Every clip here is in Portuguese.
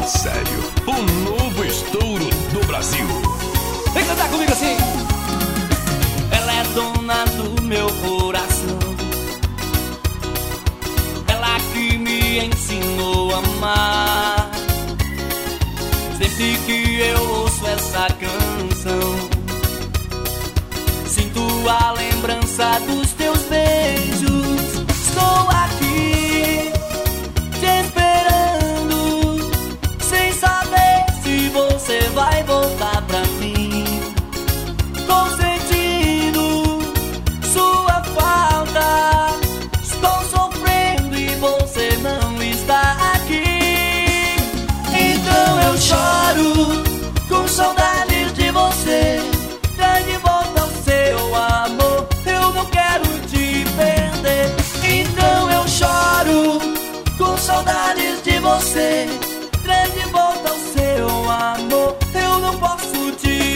Fala Sério, o novo estouro do Brasil. Vem cantar comigo assim. Ela é dona do meu coração, ela que me ensinou a amar. Sempre que eu ouço essa canção, sinto a lembrança dos teus beijos. Estou aqui te esperando, sem saber se você vai voltar pra mim. Tô sentindo sua falta, estou sofrendo e você não está aqui. Então eu choro com saudades de você. Traz de volta o seu amor, eu não quero te perder. Então eu choro com saudades de você. Traz de volta o seu amor, eu não posso te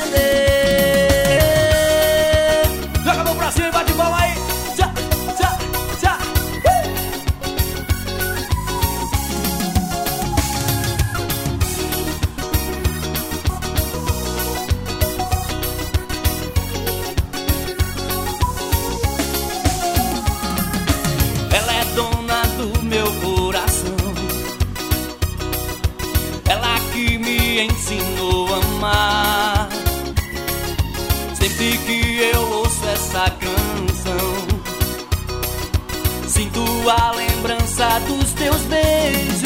perder. Joga a mão pra cima e bate palma aí. Tchá, tchá, tchá. Ela é dona do meu coração, ela que me ensinou a amar. Sempre que eu ouço essa canção, sinto a lembrança dos teus beijos.